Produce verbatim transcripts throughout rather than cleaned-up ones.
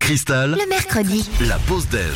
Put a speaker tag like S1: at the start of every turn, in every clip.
S1: Cristal,
S2: Le mercredi,
S1: la pause déj.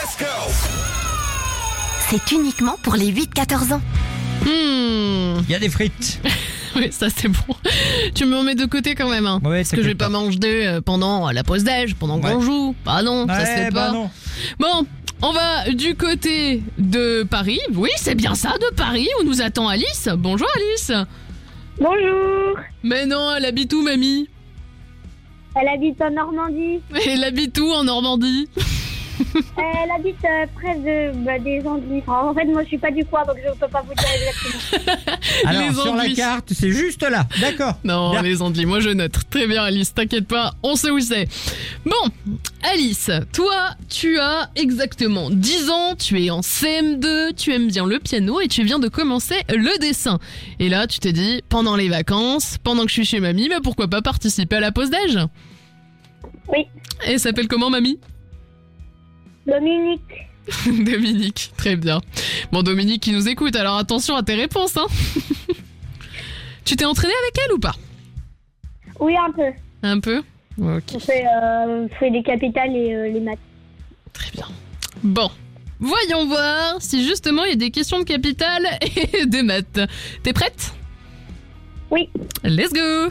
S2: c'est uniquement pour les huit quatorze ans.
S3: Hmm.
S4: Il y a des frites.
S3: Oui, ça c'est bon. Tu me remets de côté quand même, hein.
S4: Ouais,
S3: Parce que je vais pas manger euh, pendant la pause déj, pendant qu'on
S4: Ouais.
S3: joue. Bah non, ça se
S4: Ouais,
S3: fait
S4: bah
S3: pas.
S4: non.
S3: Bon, on va du côté de Paris. Oui, c'est bien ça, de Paris, où nous attend Alice. Bonjour Alice.
S5: Bonjour,
S3: Mais non, elle habite où, mamie?
S5: elle habite en Normandie.
S3: Elle habite où en Normandie?
S5: Elle habite euh, près de, bah, des Andelys. Enfin, en fait, moi je suis pas du coin donc je peux pas vous dire exactement.
S4: Alors,
S3: Les
S4: sur la
S3: Andelys.
S4: carte, c'est juste là. D'accord.
S3: Non,
S4: Bien.
S3: les Andelys, moi je note. Très bien Alice, t'inquiète pas, on sait où c'est. Bon, Alice, toi, tu as exactement dix ans, tu es en C M deux, tu aimes bien le piano et tu viens de commencer le dessin. Et là, tu t'es dit, pendant les vacances, pendant que je suis chez mamie, mais pourquoi pas participer à la pause déj?
S5: Oui,
S3: Et elle s'appelle comment, mamie?
S5: Dominique.
S3: Dominique, très bien. Bon, Dominique qui nous écoute, alors attention à tes réponses, hein. Tu t'es entraîné avec elle ou pas?
S5: Oui, un peu.
S3: Un peu? Ok,
S5: On fait, euh, on fait les capitales et euh, les maths.
S3: très bien. Bon, voyons voir si justement il y a des questions de capitale et de maths. T'es prête?
S5: Oui,
S3: Let's go!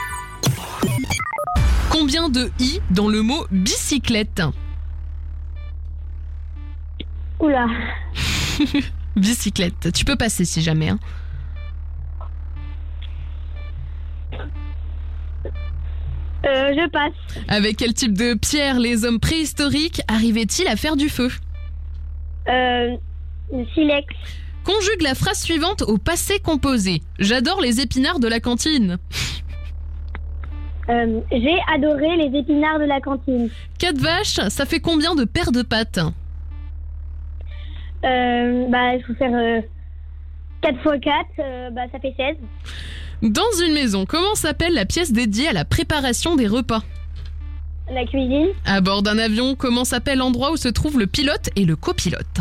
S3: Combien de i dans le mot bicyclette?
S5: oula.
S3: Bicyclette, tu peux passer si jamais, hein.
S5: Euh, je passe.
S3: Avec quel type de pierre les hommes préhistoriques arrivaient-ils à faire du feu?
S5: Euh, silex.
S3: Conjugue la phrase suivante au passé composé. J'adore les épinards de la cantine.
S5: Euh, j'ai adoré les épinards de la cantine.
S3: Quatre vaches, ça fait combien de paires de pattes?
S5: Euh, bah, il faut faire euh, quatre fois quatre, euh, bah, ça fait seize.
S3: Dans une maison, comment s'appelle la pièce dédiée à la préparation des repas?
S5: La cuisine.
S3: À bord d'un avion, comment s'appelle l'endroit où se trouvent le pilote et le copilote?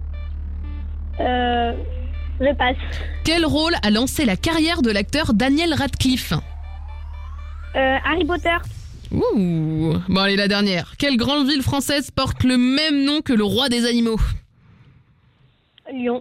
S5: Euh, je passe.
S3: Quel rôle a lancé la carrière de l'acteur Daniel Radcliffe?
S5: Euh, Harry Potter.
S3: Ouh. Bon allez, la dernière. Quelle grande ville française porte le même nom que le roi des animaux?
S5: Lyon.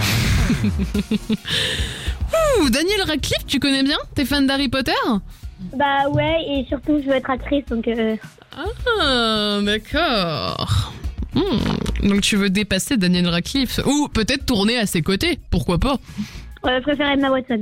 S3: Ouh, Daniel Radcliffe, tu connais bien? T'es fan d'Harry Potter?
S5: Bah ouais, et surtout je veux être actrice donc... Euh...
S3: Ah, d'accord. Hmm, donc tu veux dépasser Daniel Radcliffe ou peut-être tourner à ses côtés, pourquoi pas?
S5: Euh, je préfère Emma Watson.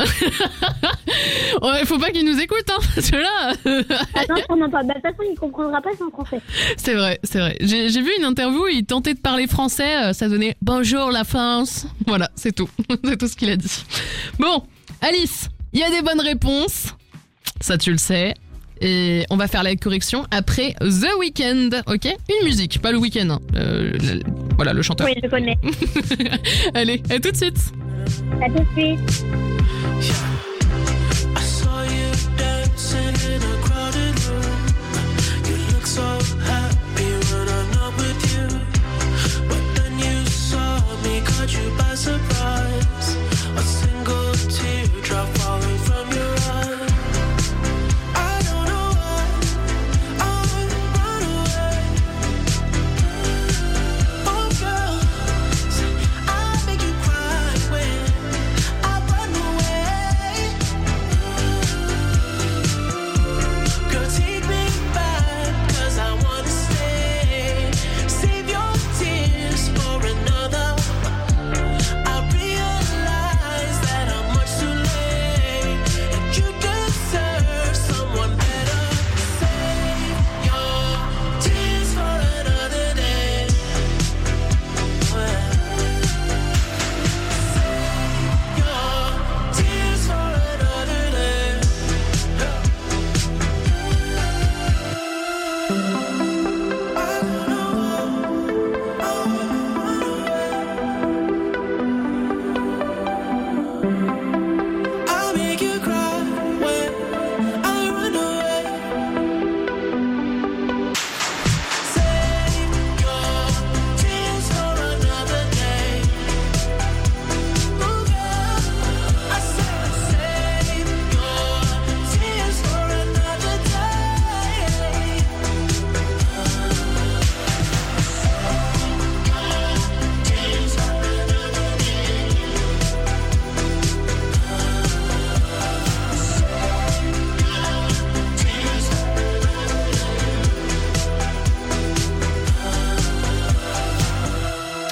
S3: Ouais, faut pas qu'il nous écoute, hein, parce que là...
S5: Attends, non, pas. Bah, de toute façon, il comprendra pas, c'est en français.
S3: C'est vrai, c'est vrai. J'ai, j'ai vu une interview où il tentait de parler français, euh, ça donnait « Bonjour la France ». Voilà, c'est tout. C'est tout ce qu'il a dit. Bon, Alice, il y a des bonnes réponses. Ça, tu le sais. Et on va faire la correction après The Weeknd, ok? Une musique, pas le week-end. Hein. Euh, le- voilà, le chanteur.
S5: Oui, je connais.
S3: Allez, à tout de suite.
S5: À tout de suite.
S6: I saw you dancing in a crowded room. You look so happy when I'm not with you. But then you saw me, caught you by surprise. A single teardrop falling from your eye. I don't know why I run away. Oh girl, I make you cry when I run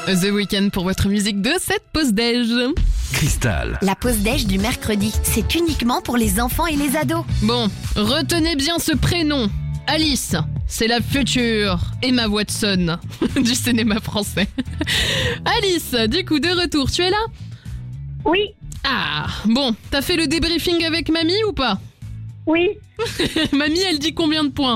S3: The Weeknd pour votre musique de cette pause déj.
S1: Cristal.
S2: La pause déj du mercredi, c'est uniquement pour les enfants et les ados.
S3: Bon, retenez bien ce prénom. Alice, c'est la future Emma Watson du cinéma français. Alice, du coup, de retour, tu es là ?
S5: Oui,
S3: Ah, bon, t'as fait le débriefing avec mamie ou pas ?
S5: oui.
S3: Mamie, elle dit combien de points ?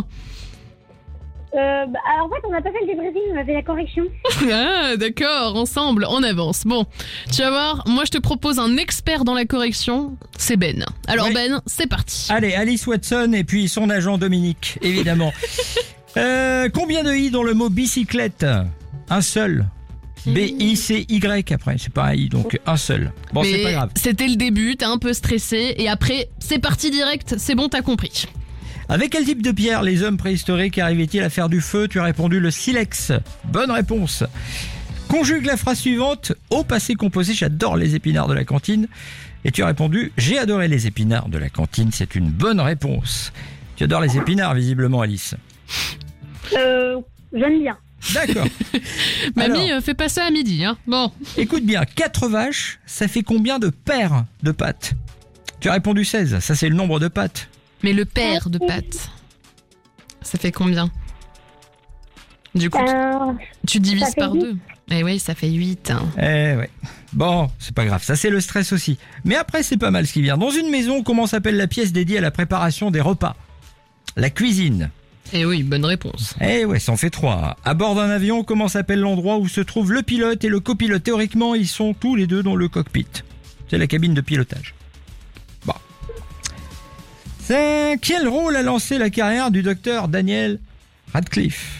S5: Euh, bah, alors en fait, on n'a pas fait le débriefing, on a fait la correction.
S3: Ah, d'accord, ensemble, on avance. Bon, tu vas voir, moi je te propose un expert dans la correction, c'est Ben. Alors
S4: Oui.
S3: Ben, c'est parti.
S4: Allez, Alice Watson et puis son agent Dominique, évidemment. euh, combien de i dans le mot bicyclette ? Un seul. B I C Y après, c'est pas un i, donc un seul. Bon, c'est
S3: Mais
S4: pas grave.
S3: c'était le début, t'es un peu stressé, et après, c'est parti direct, c'est bon, t'as compris.
S4: Avec quel type de pierre les hommes préhistoriques arrivaient-ils à faire du feu ? Tu as répondu le silex. Bonne réponse. Conjugue la phrase suivante au passé composé. J'adore les épinards de la cantine. Et tu as répondu j'ai adoré les épinards de la cantine. C'est une bonne réponse. Tu adores les épinards visiblement, Alice.
S5: Euh, j'aime bien.
S4: D'accord.
S3: Mamie,
S4: Alors,
S3: euh, fais pas ça à midi, hein. Bon,
S4: écoute bien, quatre vaches, ça fait combien de paires de pattes ? Tu as répondu seize. Ça c'est le nombre de pattes.
S3: mais le père de pâtes, ça fait combien ? Du coup, tu-
S5: Euh,
S3: tu divises
S5: ça fait
S3: par
S5: huit.
S3: deux. Eh oui, ça fait huit. Hein.
S4: Eh ouais. Bon, c'est pas grave, ça c'est le stress aussi. Mais après c'est pas mal ce qui vient. Dans une maison, comment s'appelle la pièce dédiée à la préparation des repas ? La cuisine.
S3: Eh oui, bonne réponse.
S4: Eh ouais, ça en fait trois. À bord d'un avion, comment s'appelle l'endroit où se trouve le pilote et le copilote ? Théoriquement, ils sont tous les deux dans le cockpit. C'est la cabine de pilotage. Bon. C'est quel rôle a lancé la carrière du docteur Daniel Radcliffe ?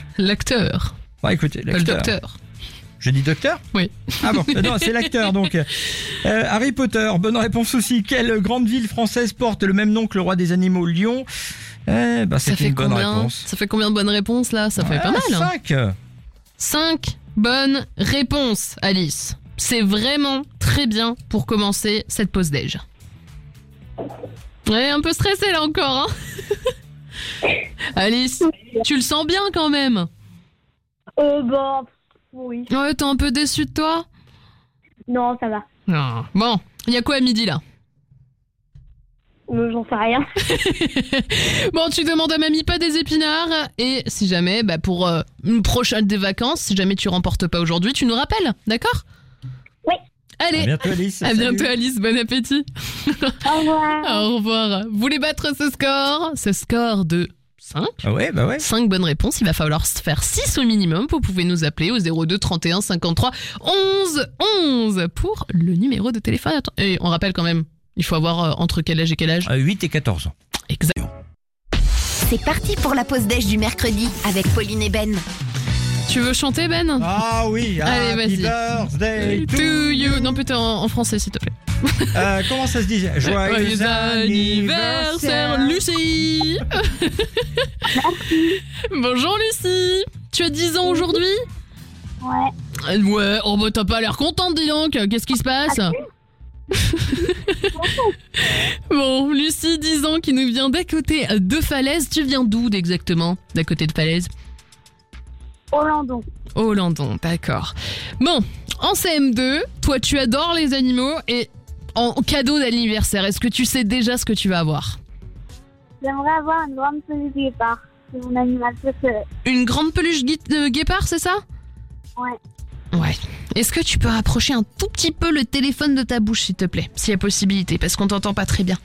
S3: L'acteur,
S4: Bon, écoutez,
S3: pas le
S4: l'acteur.
S3: docteur.
S4: Je dis docteur ?
S3: Oui.
S4: Ah bon, non, c'est l'acteur donc. Euh, Harry Potter, bonne réponse aussi. Quelle grande ville française porte le même nom que le roi des animaux, Lyon ? Eh ben,
S3: Ça
S4: c'est
S3: fait
S4: une bonne
S3: combien ?
S4: réponse.
S3: Ça fait combien de bonnes réponses là ? Ça fait pas mal. Hein.
S4: cinq.
S3: Cinq bonnes réponses, Alice. C'est vraiment très bien pour commencer cette pause déj. Ouais, un peu stressé là encore, hein. Alice, tu le sens bien quand même.
S5: euh, bah, oui.
S3: Ouais, t'es un peu déçu de toi.
S5: Non, ça va.
S3: Ah, bon, il y a quoi à midi là ?
S5: Euh, J'en sais rien.
S3: Bon, tu demandes à mamie pas des épinards et si jamais, bah pour euh, une prochaine des vacances, si jamais tu remportes pas aujourd'hui, tu nous rappelles, d'accord ?
S5: Oui.
S4: À
S3: Allez,
S4: bientôt Alice.
S3: à
S4: Salut.
S3: bientôt Alice, bon appétit.
S5: Au revoir.
S3: Au revoir. Vous voulez battre ce score ? Ce score de cinq
S4: Ah ouais, bah ouais.
S3: cinq bonnes réponses, il va falloir se faire six au minimum. Vous pouvez nous appeler au zéro deux trente et un cinquante-trois onze onze pour le numéro de téléphone. Attends, et on rappelle quand même, il faut avoir euh, entre quel âge et quel âge ?
S4: À huit et quatorze ans.
S3: Exact.
S2: C'est parti pour la pause déj du mercredi avec Pauline et Ben.
S3: Tu veux chanter, Ben ?
S4: Ah oui,
S3: Allez,
S4: happy
S3: vas-y.
S4: birthday to
S3: To you. Non, plutôt en, en français, s'il te plaît.
S4: Euh, comment ça se dit ? Joyeux
S3: anniversaire,
S4: anniversaire.
S3: Lucie. Bonjour, Lucie. Tu as dix ans aujourd'hui ?
S5: Ouais.
S3: Euh, Ouais, oh bah t'as pas l'air contente, dis donc. Qu'est-ce qui se passe ? Bon, Lucie, dix ans, qui nous vient d'à côté de Falaise. Tu viens d'où exactement ? D'à côté de Falaise ?
S5: Orlando.
S3: Au Landon, d'accord. Bon, en C M deux, toi tu adores les animaux et en cadeau d'anniversaire, est-ce que tu sais déjà ce que tu vas avoir ?
S5: J'aimerais avoir une grande peluche guépard. C'est mon animal préféré.
S3: Une grande peluche gui- de guépard, c'est ça ?
S5: Ouais.
S3: Ouais. Est-ce que tu peux rapprocher un tout petit peu le téléphone de ta bouche, s'il te plaît, s'il y a possibilité, parce qu'on t'entend pas très bien.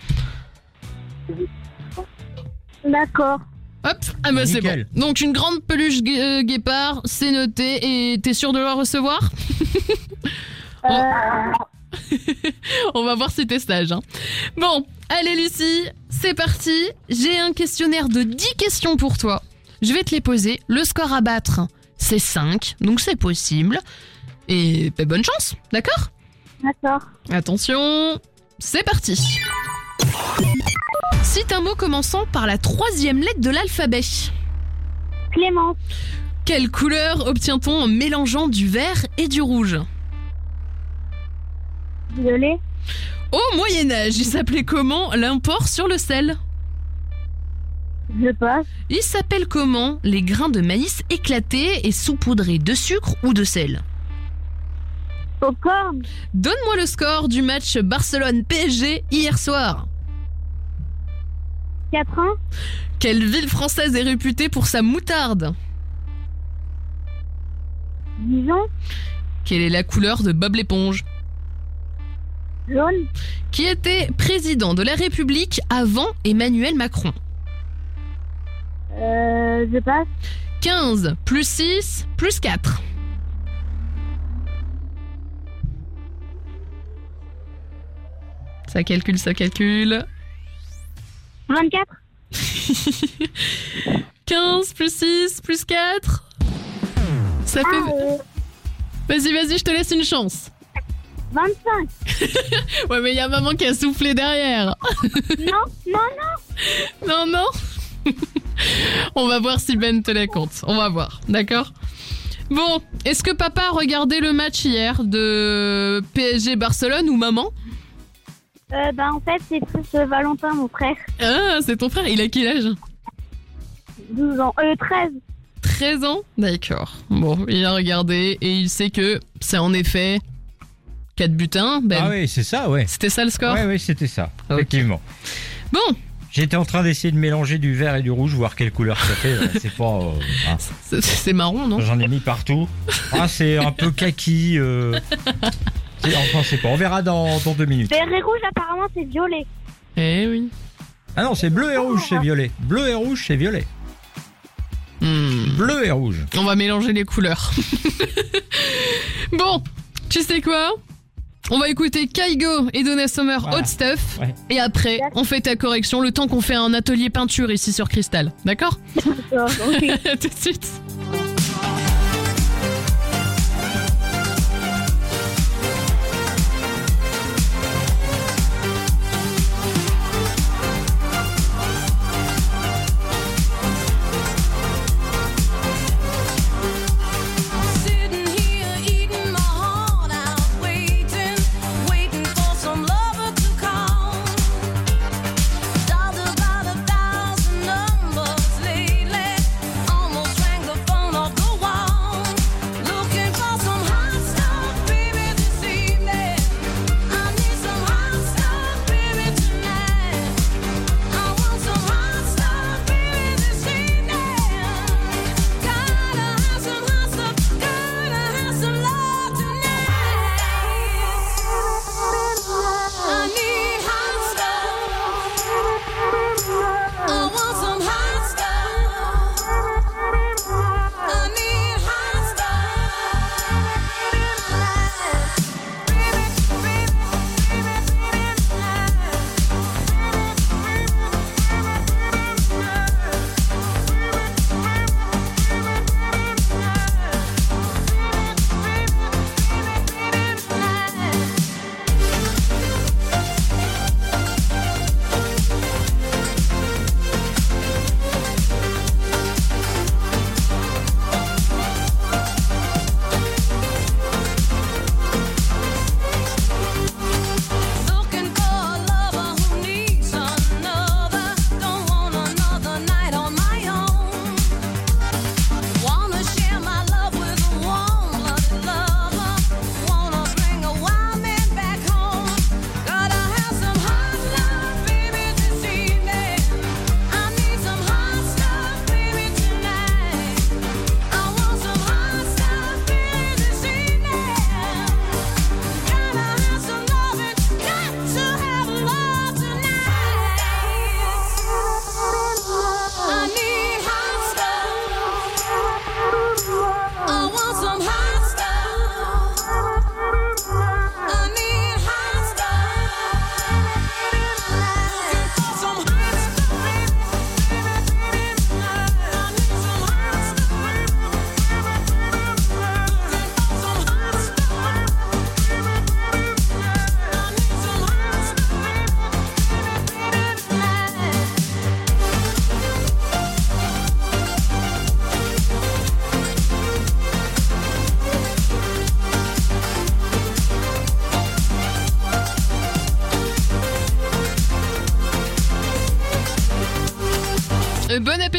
S5: D'accord.
S3: Hop, ah bah c'est bon.
S4: Nickel.
S3: Donc une grande peluche gu- euh, guépard, c'est noté, et t'es sûr de la recevoir ?
S5: Euh,
S3: On va voir si t'es sage. Hein. Bon, allez Lucie, c'est parti. J'ai un questionnaire de dix questions pour toi. Je vais te les poser. Le score à battre, c'est cinq, donc c'est possible. Et bah, bonne chance, d'accord ?
S5: D'accord.
S3: Attention, c'est parti. Cite un mot commençant par la troisième lettre de l'alphabet.
S5: Clémence.
S3: Quelle couleur obtient-on en mélangeant du vert et du rouge ?
S5: Violet.
S3: Au Moyen-Âge, il s'appelait comment l'import sur le sel ?
S5: Je passe.
S3: Il s'appelle comment les grains de maïs éclatés et saupoudrés de sucre ou de sel ?
S5: Popcorn.
S3: Donne-moi le score du match Barcelone-P S G hier soir.
S5: quatre un.
S3: Quelle ville française est réputée pour sa moutarde?
S5: Dijon.
S3: Quelle est la couleur de Bob l'éponge?
S5: Jaune.
S3: Qui était président de la République avant Emmanuel Macron?
S5: Euh, je passe.
S3: quinze plus six plus quatre. Ça calcule, ça calcule.
S5: vingt-quatre.
S3: quinze plus six plus quatre. Ça fait...
S5: Ah, euh,
S3: Vas-y, vas-y, je te laisse une chance.
S5: vingt-cinq.
S3: Ouais, mais il y a maman qui a soufflé derrière.
S5: Non, non, non.
S3: Non, non. On va voir si Ben te la compte. On va voir, d'accord? Bon, est-ce que papa a regardé le match hier de P S G Barcelone ou maman?
S5: Euh, bah, en fait, c'est plus euh, Valentin, mon frère.
S3: Ah, c'est ton frère, il a quel âge?
S5: douze ans. Euh, treize.
S3: treize ans? D'accord. Bon, il a regardé et il sait que c'est en effet quatre buts à un, Ben.
S4: Ah oui, c'est ça, ouais.
S3: C'était ça le score?
S4: Ouais, ouais, c'était ça,
S3: Ok.
S4: effectivement.
S3: Bon,
S4: J'étais en train d'essayer de mélanger du vert et du rouge, voir quelle couleur ça fait. euh, C'est pas... euh, hein.
S3: c'est, c'est marron, non?
S4: J'en ai mis partout. Ah, c'est un peu kaki. Euh... c'est- Enfin, c'est pas. On verra dans, dans deux minutes.
S5: Vert et rouge, apparemment, c'est violet.
S3: Eh oui.
S4: Ah non, c'est bleu et rouge, c'est violet. Bleu et rouge, c'est violet.
S3: Hmm.
S4: Bleu et rouge.
S3: On va mélanger les couleurs. Bon, tu sais quoi? On va écouter Kygo et Donna Summer,
S4: Voilà.
S3: Hot Stuff.
S4: Ouais.
S3: Et après, on fait ta correction le temps qu'on fait un atelier peinture ici sur Cristal. D'accord?
S5: D'accord, ok.
S3: À tout de suite.
S1: Sitting here eating my heart out, waiting, waiting for some lover to come. Dialed about a thousand numbers lately, almost rang the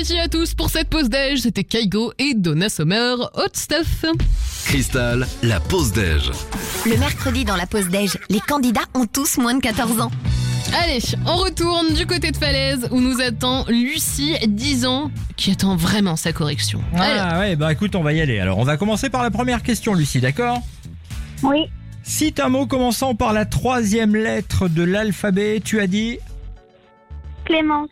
S3: Merci à tous pour cette pause déj. C'était Kaigo et Donna Summer, Hot Stuff.
S7: Cristal, la pause déj.
S2: Le mercredi dans la pause déj, les candidats ont tous moins de quatorze ans.
S3: Allez, on retourne du côté de Falaise où nous attend Lucie, dix ans, qui attend vraiment sa correction. Allez.
S4: Ah ouais, bah écoute, on va y aller. Alors, on va commencer par la première question, Lucie, d'accord ?
S5: Oui.
S4: Cite un mot commençant par la troisième lettre de l'alphabet, tu as dit ?
S5: Clémence.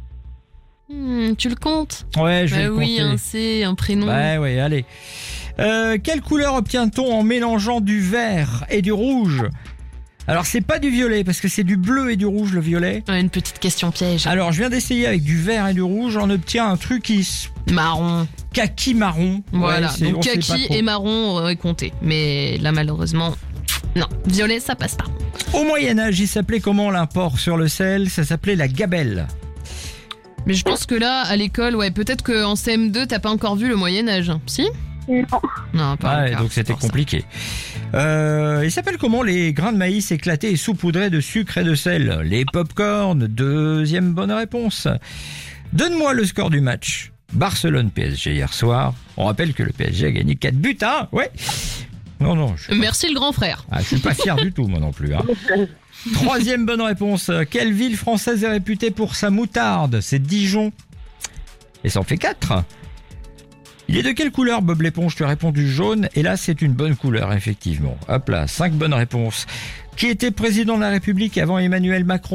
S3: Hmm, tu le comptes ?
S4: Ouais, je vais
S3: Bah
S4: le
S3: oui,
S4: compter.
S3: un C, un prénom.
S4: Ouais, ouais, allez. Euh, quelle couleur obtient-on en mélangeant du vert et du rouge ? Alors, c'est pas du violet, parce que c'est du bleu et du rouge, le violet.
S3: Ouais, une petite question piège.
S4: Alors, je viens d'essayer avec du vert et du rouge, on obtient un truc qui s-
S3: Marron.
S4: kaki marron.
S3: Voilà,
S4: Ouais, c'est-
S3: donc
S4: on sait pas
S3: kaki
S4: trop.
S3: et marron aurait compté. Mais là, malheureusement, non. Violet, ça passe pas.
S4: Au Moyen-Âge, il s'appelait comment l'import sur le sel ? Ça s'appelait la gabelle.
S3: Mais je pense que là, à l'école, ouais, peut-être qu'en C M deux, t'as pas encore vu le Moyen-Âge. Si ?
S5: Non.
S3: Non, pas
S4: Ouais,
S3: encore,
S4: donc
S3: c'est
S4: c'était
S3: pour ça.
S4: compliqué. Euh, il s'appelle comment les grains de maïs éclatés et saupoudrés de sucre et de sel ? Les pop-corn, deuxième bonne réponse. Donne-moi le score du match. Barcelone-P S G hier soir. On rappelle que le P S G a gagné quatre buts à un. Ouais. Non, non, je suis,
S3: Merci le grand frère.
S4: ah, je suis pas fier du tout, moi non plus. Hein. Troisième bonne réponse. Quelle ville française est réputée pour sa moutarde ? C'est Dijon. Et ça en fait quatre. Il est de quelle couleur, Bob l'éponge ? Tu as répondu jaune. Et là, c'est une bonne couleur, effectivement. Hop là, cinq bonnes réponses. Qui était président de la République avant Emmanuel Macron ?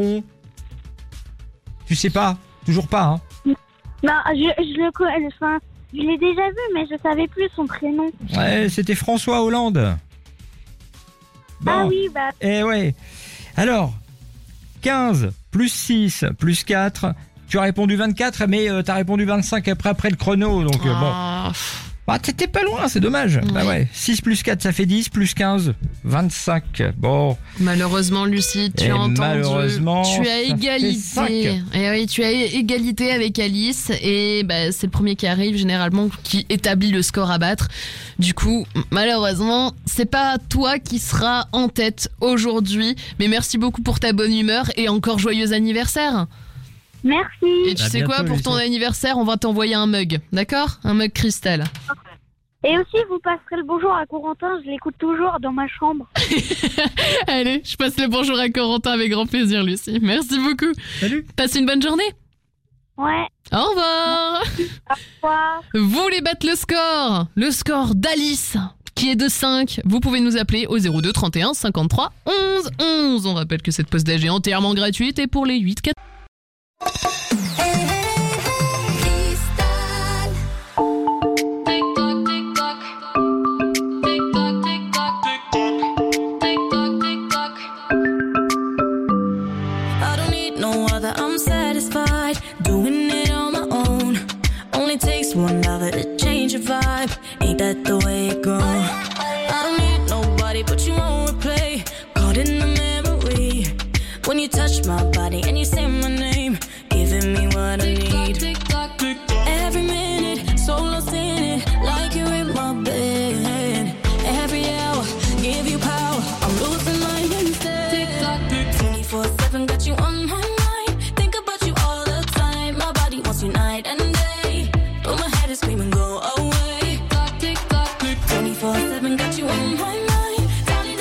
S4: Tu sais pas ? Toujours pas, hein ?
S5: Non, je, je le connais. Enfin, je l'ai déjà vu, mais je savais plus son prénom.
S4: Ouais, c'était François Hollande. Bon.
S5: Ah oui, bah.
S4: Eh ouais. Alors, quinze plus six plus quatre. Tu as répondu vingt-quatre, mais euh, t'as répondu vingt-cinq après, après le chrono. Donc, euh, bon.
S3: Ah, pff.
S4: Bah, t'étais pas loin, c'est dommage. Bah ouais. six plus quatre, ça fait dix, plus quinze, vingt-cinq. Bon.
S3: Malheureusement, Lucie, tu
S4: Et
S3: as entendu.
S4: malheureusement,
S3: tu as
S4: ça fait
S3: égalité.
S4: cinq.
S3: Et oui, tu as égalité avec Alice. Et bah, c'est le premier qui arrive, généralement, qui établit le score à battre. Du coup, malheureusement, c'est pas toi qui seras en tête aujourd'hui. Mais merci beaucoup pour ta bonne humeur et encore joyeux anniversaire.
S5: Merci.
S3: Et tu
S4: À
S3: sais
S4: bientôt,
S3: quoi, pour ton
S4: Lucie.
S3: anniversaire, on va t'envoyer un mug. D'accord ? Un mug cristal.
S5: Et aussi, vous passerez le bonjour à Corentin. Je l'écoute toujours dans ma chambre.
S3: Allez, je passe le bonjour à Corentin avec grand plaisir, Lucie. Merci beaucoup.
S4: Salut.
S3: Passe une bonne journée.
S5: Ouais.
S3: Au revoir.
S5: Au revoir.
S3: Vous voulez battre le score ? Le score d'Alice, qui est de cinq. Vous pouvez nous appeler au zéro deux trente et un cinquante-trois onze onze. On rappelle que cette pause déj est entièrement gratuite et pour les huit quatre.
S1: I don't need no other, I'm satisfied doing it on my own. Only takes one lover to change your vibe. Ain't that the way it goes? I don't need nobody but you on replay. Caught in the memory when you touch my body and you say my name, giving me what I need. Every minute, so lost in it, like you're in my bed. Every hour, give you power, I'm losing my instead. twenty-four seven, got you on my mind. Think about you all the time. My body wants you night and day, but my head is screaming, go away. twenty-four seven, got you on my mind. Darling,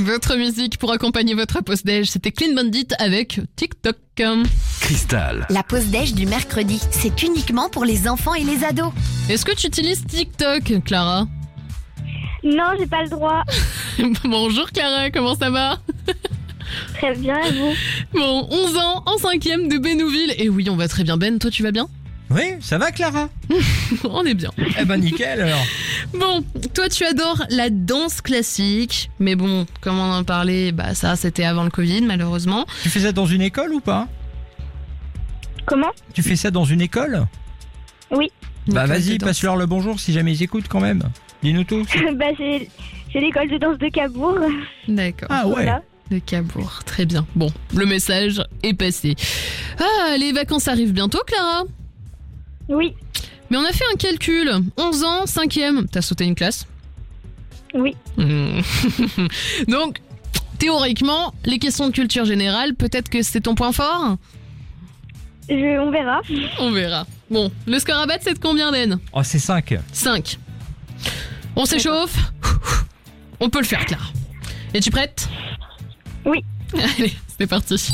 S3: Votre musique pour accompagner votre pause déj, c'était Clean Bandit avec TikTok.
S7: Cristal.
S2: La pause déj du mercredi, c'est uniquement pour les enfants et les ados.
S3: Est-ce que tu utilises TikTok, Clara?
S5: Non, j'ai pas le droit.
S3: Bonjour Clara, comment ça va?
S5: Très bien, et vous?
S3: Bon, onze ans, en cinquième de Bénouville. Et oui, on va très bien. Ben, toi tu vas bien?
S4: Oui, ça va Clara?
S3: On est bien.
S4: Eh ben nickel alors.
S3: Bon, toi tu adores la danse classique, mais bon, comme on en parlait, bah ça c'était avant le Covid malheureusement.
S4: Tu fais ça dans une école ou pas?
S5: Comment?
S4: Tu fais ça dans une école?
S5: Oui.
S4: Bah
S3: École de
S4: vas-y,
S3: danse.
S4: passe-leur le bonjour si jamais ils écoutent quand même. Dis-nous tout.
S5: Bah, c'est, c'est l'école de danse de Cabourg.
S3: D'accord.
S4: Ah ouais.
S5: Voilà.
S3: Le Cabourg, très bien. Bon, le message est passé. Ah, les vacances arrivent bientôt, Clara.
S5: Oui,
S3: Mais on a fait un calcul. onze ans, cinquième. T'as sauté une classe?
S5: oui.
S3: Hmm. Donc, théoriquement, les questions de culture générale, peut-être que c'est ton point fort?
S5: Je, on verra.
S3: On verra. Bon, le score à battre, c'est de combien, Den?
S4: Oh, c'est cinq.
S3: cinq. On s'échauffe? On peut le faire, Clara. Es-tu prête?
S5: Oui.
S3: Allez, c'est parti.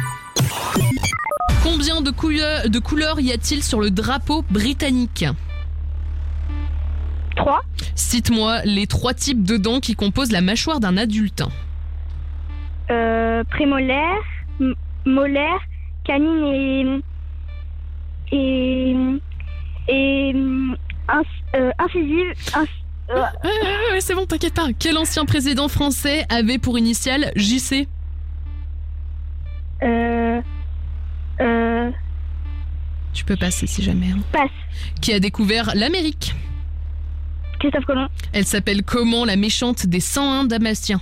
S3: Combien de couleurs, de couleurs y a-t-il sur le drapeau britannique?
S5: Trois.
S3: Cite-moi les trois types de dents qui composent la mâchoire d'un adulte.
S5: Euh, prémolaire, m- molaire, canine et... Et... Et... ins- euh, incisive... ins- euh,
S3: Ouais, ouais, ouais, c'est bon, t'inquiète pas. Quel ancien président français avait pour initiale J C?
S5: euh, euh,
S3: Tu peux passer si jamais. Hein.
S5: passe.
S3: Qui a découvert l'Amérique?
S5: Christophe Colomb.
S3: Elle s'appelle comment la méchante des cent un Dalmatiens?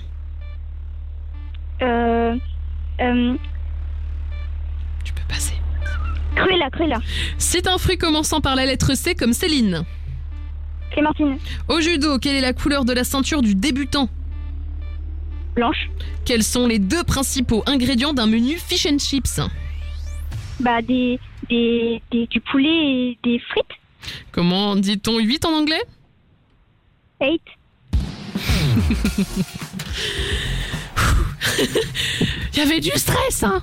S5: Euh... Euh...
S3: Tu peux passer.
S5: Cruella, Cruella.
S3: Cite un fruit commençant par la lettre C comme Céline.
S5: Clémentine.
S3: Au judo, quelle est la couleur de la ceinture du débutant?
S5: Blanche.
S3: Quels sont les deux principaux ingrédients d'un menu fish and chips?
S5: Bah, des... des, des du poulet et des frites.
S3: Comment dit-on huit en anglais?
S5: Eight.
S3: Il y avait du stress, hein.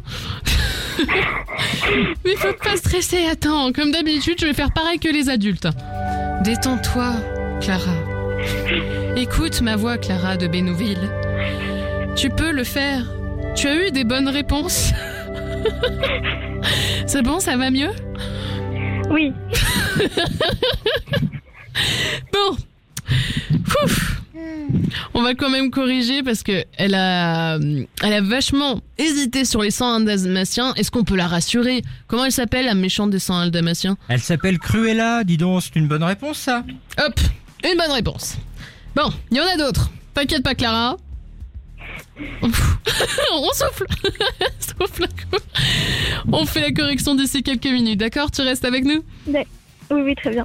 S3: Mais faut pas stresser, attends. Comme d'habitude, je vais faire pareil que les adultes. Détends-toi, Clara. Écoute ma voix, Clara de Bénouville. Tu peux le faire. Tu as eu des bonnes réponses. C'est bon, ça va mieux?
S5: Oui.
S3: Bon. Ouf. On va quand même corriger parce que elle a, elle a vachement hésité sur les cent un Dalmatiens. Est-ce qu'on peut la rassurer? Comment elle s'appelle, la méchante des cent un Dalmatiens?
S4: Elle s'appelle Cruella, dis donc, c'est une bonne réponse ça.
S3: Hop, une bonne réponse. Bon, il y en a d'autres. T'inquiète pas, Clara. On souffle. Souffle un coup. On fait la correction d'ici quelques minutes, d'accord? Tu restes avec nous?
S5: D'ac- Oui, oui, très bien.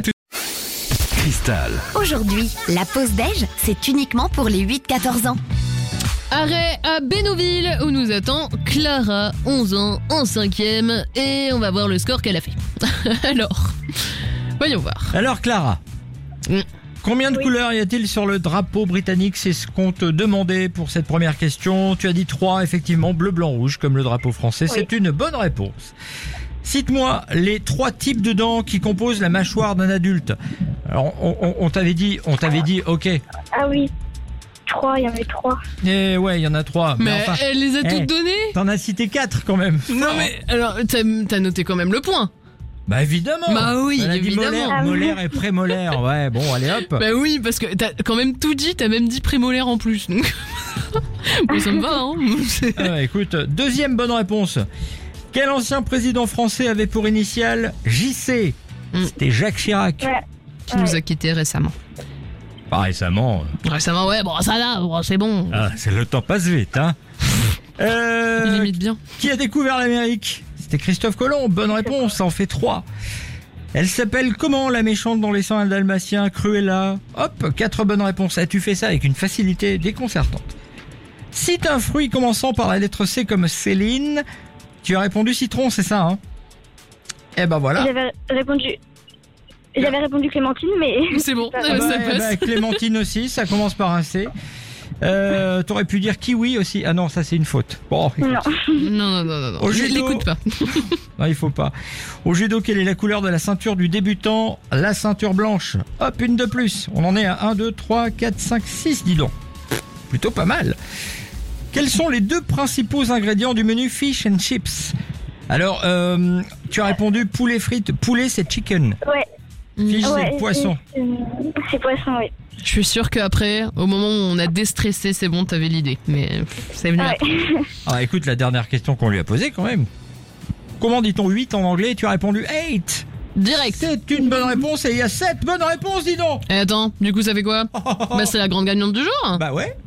S7: Cristal.
S2: Aujourd'hui, la pause déj, c'est uniquement pour les huit quatorze ans.
S3: Arrêt à Bénouville où nous attend Clara, onze ans, en cinquième, et on va voir le score qu'elle a fait. Alors, voyons voir.
S4: Alors Clara,
S3: Mm.
S4: combien de
S5: Oui.
S4: couleurs y a-t-il sur le drapeau britannique? C'est ce qu'on te demandait pour cette première question. Tu as dit trois, effectivement, bleu, blanc, rouge, comme le drapeau français. C'est une bonne réponse. Cite-moi les trois types de dents qui composent la mâchoire d'un adulte. Alors, on, on- on t'avait dit, on t'avait dit, ok.
S5: Ah oui. Trois, il y en avait trois.
S4: Eh ouais, il y en a trois. Mais,
S3: Mais
S4: enfin,
S3: elle les a
S4: eh,
S3: toutes données.
S4: t'en as cité quatre quand même.
S3: Non mais, alors, t'as t'as noté quand même le point.
S4: Bah évidemment.
S3: Bah oui,
S4: Elle a dit
S3: évidemment.
S4: molaire,
S5: Ah oui.
S4: molaire et prémolaire. Ouais, bon, allez hop.
S3: Bah oui, parce que t'as quand même tout dit, t'as même dit prémolaire en plus. Donc, bon, ça me va, hein. C'est-
S4: Ah ouais, écoute, deuxième bonne réponse. Quel ancien président français avait pour initiale J C?
S3: Mm.
S4: C'était Jacques Chirac.
S5: Ouais.
S3: Qui nous a quittés récemment.
S4: Pas récemment.
S3: Récemment, ouais, bon, ça va, bon, c'est bon.
S4: Ah, c'est le temps passe vite, hein.
S3: Il
S4: Euh,
S3: imite bien.
S4: qui a découvert l'Amérique? C'était Christophe Colomb. Bonne réponse, ça en fait trois. Elle s'appelle comment la méchante dans les cent un Dalmatiens? Cruella. Hop, quatre bonnes réponses. As-tu fait ça avec une facilité déconcertante? Cite un fruit commençant par la lettre C comme Céline. Tu as répondu citron, c'est ça, hein? Eh ben voilà.
S5: J'avais répondu... J'avais répondu Clémentine, mais...
S3: C'est bon,
S5: Ah
S3: euh, ça
S4: Ouais,
S3: passe.
S4: bah, Clémentine aussi, ça commence par un C. Euh, T'aurais pu dire kiwi aussi. Ah non, ça c'est une faute. Bon, écoute.
S5: Non.
S3: Non, non, non, non, non.
S4: Au
S3: Je
S4: judo-
S3: l'écoute pas.
S4: Non, il faut pas. Au judo, quelle est la couleur de la ceinture du débutant? La ceinture blanche. Hop, une de plus. On en est à un, deux, trois, quatre, cinq, six, dis donc. Plutôt pas mal. Quels sont les deux principaux ingrédients du menu Fish and Chips? Alors, euh, tu as répondu poulet frites. Poulet, c'est chicken.
S5: Ouais.
S4: Fish,
S5: ouais,
S4: c'est poisson.
S5: c'est- C'est poisson, oui.
S3: Je suis sûre qu'après, au moment où on a déstressé, c'est bon, t'avais l'idée. Mais c'est venu
S5: Ouais.
S3: après.
S4: Ah, écoute, la dernière question qu'on lui a posée quand même. Comment dit-on huit en anglais? Tu as répondu eight.
S3: Direct.
S4: C'est une bonne réponse et il y a sept bonnes réponses, dis donc.
S3: Et attends, du coup, ça fait quoi? Bah, c'est la grande gagnante du jour.
S4: Bah ouais.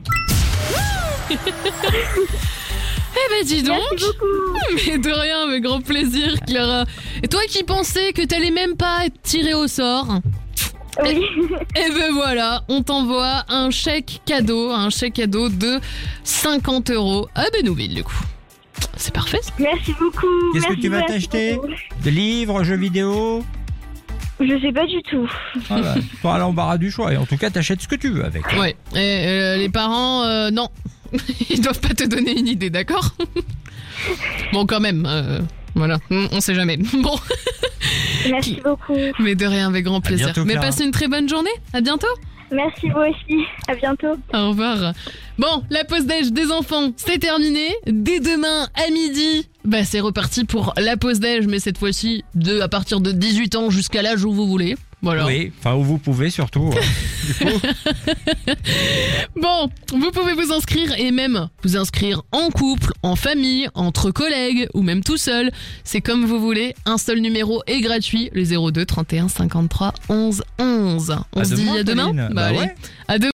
S3: Eh ben, dis donc.
S5: Merci beaucoup.
S3: Mais de rien, avec grand plaisir, Clara. Et toi qui pensais que t'allais même pas être tiré au sort,
S5: Oui.
S3: et ben voilà, on t'envoie un chèque cadeau, un chèque cadeau de cinquante euros à Bénouville, du coup. C'est parfait, ça.
S5: Merci beaucoup.
S4: Qu'est-ce que
S5: Merci,
S4: tu vas
S5: merci
S4: t'acheter?
S5: beaucoup.
S4: Des livres, jeux vidéo?
S5: Je sais pas du tout.
S4: Ah bah, t'auras l'embarras du choix et en tout cas t'achètes ce que tu veux avec.
S3: Ouais, et euh, les parents, euh, non. Ils doivent pas te donner une idée, d'accord? Bon, quand même, euh, voilà, on on sait jamais. Bon,
S5: Merci beaucoup.
S3: mais de rien, avec grand plaisir.
S4: bientôt,
S3: Mais
S4: Clara.
S3: passez une très bonne journée, à bientôt.
S5: Merci vous aussi. À bientôt.
S3: Au revoir. Bon, la pause déj des enfants, c'est terminé. Dès demain à midi, bah c'est reparti pour la pause déj, mais cette fois-ci de à partir de dix-huit ans jusqu'à l'âge où vous voulez. Voilà.
S4: Oui, enfin où vous pouvez surtout. hein. Du coup,
S3: Bon, vous pouvez vous inscrire et même vous inscrire en couple, en famille, entre collègues ou même tout seul. C'est comme vous voulez. Un seul numéro est gratuit, le zéro deux trente et un cinquante-trois onze onze. On
S4: à
S3: se dit
S4: demain,
S3: à demain.
S4: Pauline.
S3: Bah,
S4: Bah
S3: allez,
S4: ouais.
S3: à demain.